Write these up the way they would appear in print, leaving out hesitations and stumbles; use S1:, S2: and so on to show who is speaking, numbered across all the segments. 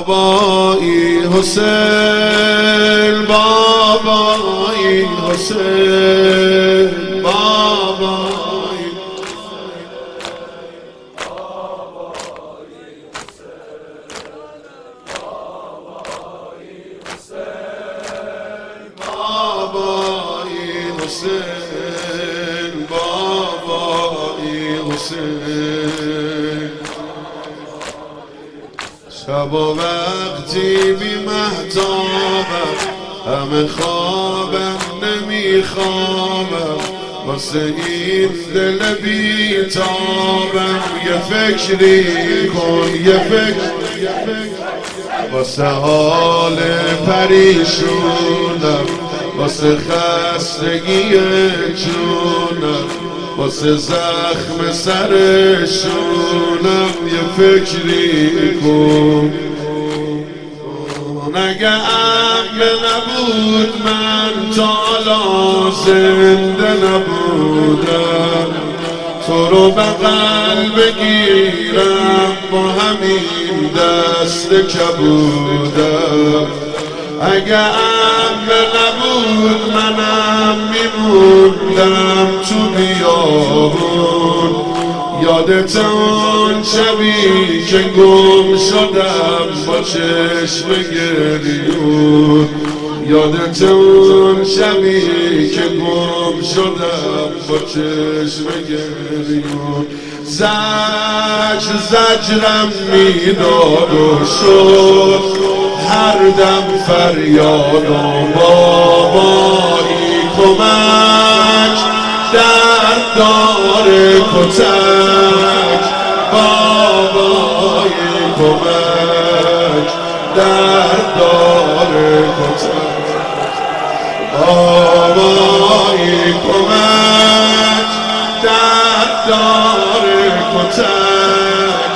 S1: بابایی حسین، بابایی حسین، بابایی حسین، بابایی حسین. شب و وقتی بی مهتابم، همه خوابم نمیخوابم، واسه این دل بیتابم. یه فکری کن، یه فکر واسه حال پریشونم، واسه خستگی جونم، واسه زخم سرشونم. یه فکری کن. اگه امن نبود من تا حالا زنده نبودم، تو رو بغل بگیرم با همین دست کبودم. اگه امن نبود منم میموندم تو بیابون، یادت اون شبی که گم شدم با چشم گریون، یادت اون شبی که گم شدم با چشم گریون. زجرم میداد و شد هر دم فریادم، بابایی کمک درد داره کتک، بابایی کمک درد داره کتک، بابایی کمک درد داره کتک،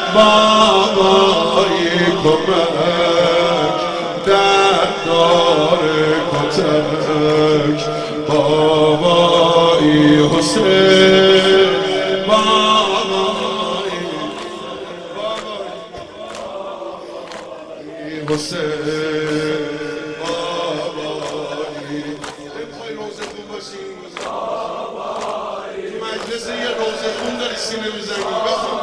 S1: بابایی کمک درد داره کتک، بابایی حسین، بابایی حسین، بابایی. نمیخوای روزه خون باشی؟ مجلس یه روزه خون داری سینه میزنی، بخون.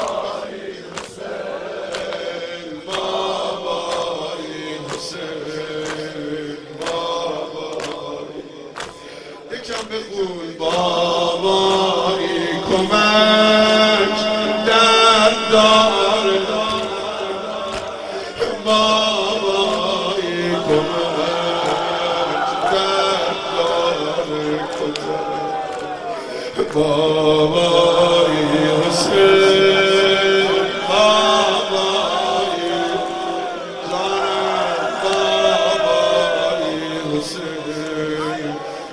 S1: بخون بابایی کمک درد داره، بابایی کمک درد داره، بابایی حسین، بابایی جانم، بابایی حسین،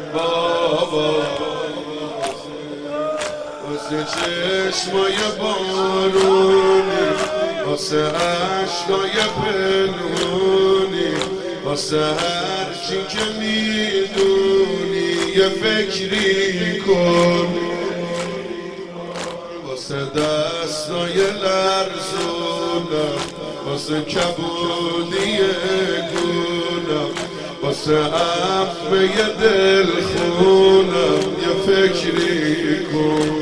S1: واسه چشمای بارونی، واسه عشقای پنهونی، واسه هرچی که میدونی یه فکری کن، واسه دستای لرزونم، واسه کبودی گونم، واسه عفوه دل خونم یه فکری کن.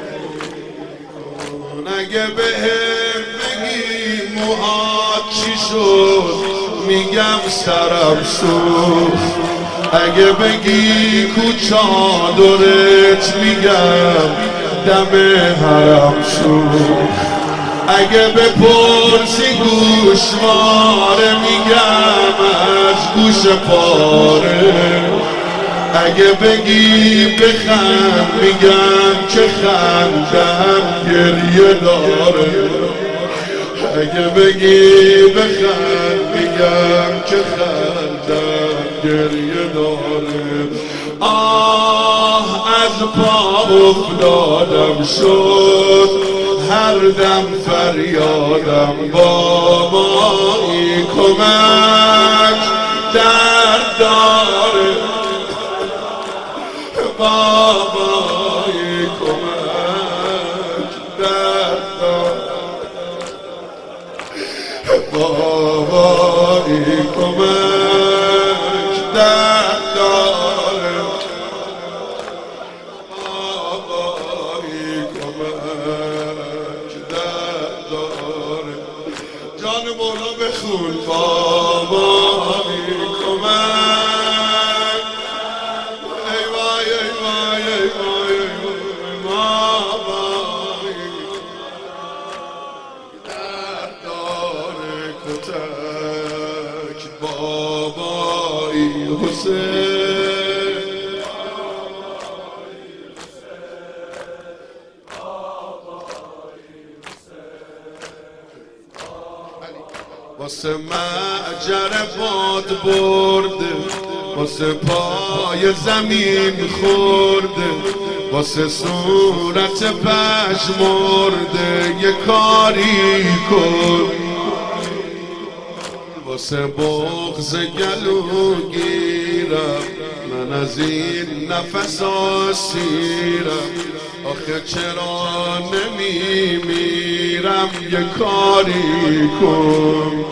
S1: اگه بهم بگی موهات چی شد میگم سرم سوخت، اگه بگی کو چادرت میگم دم حرم سوخت، اگه بپرسی گوشواره میگم از گوش پاره، اگه بگی بخند میگم که خندم گریه داره، اگه بگی بخند میگم که خندم گریه داره. آه از پا افتادم شد هر دم فریادم، بابایی کمک درد داره، بابایی کمک درد داره، کمک درد داره بابایی کمک درد داره جان مولا بخون بابایی کمک ای وای ای وای ای وای ای بابایی درد داره کتک بابایی حسین واسه معجر باد برده واسه پای زمین خورده واسه صورت پژمرده یه کاری کن واسه بغض گلو گیرم من از این نفس آسیرم آخه چرا نمیمیرم یه کاری کن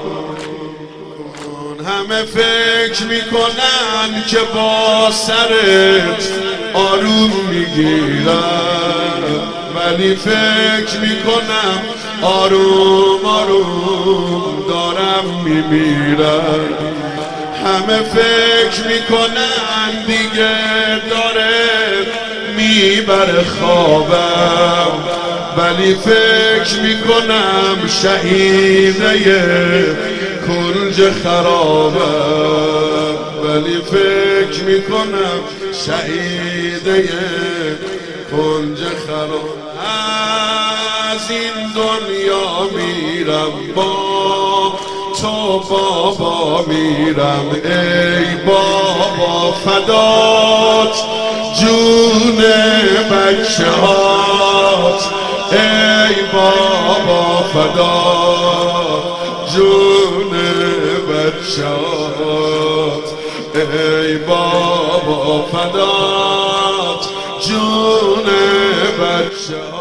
S1: همه فکر میکنن که با سرت آروم میگیرم ولی فکر میکنم آروم آروم دارم میمیرم همه فکر میکنن دیگه داره میبره خوابم ولی فکر میکنم شهیده کنج خرابم ولی فکر میکنم شهیده کنج خرابم از این دنیا میرم با تو بابا میرم ای بابا فدات جون بچه هات ای بابا فدات جون بچه هات ای بابا فدات جون بچه هات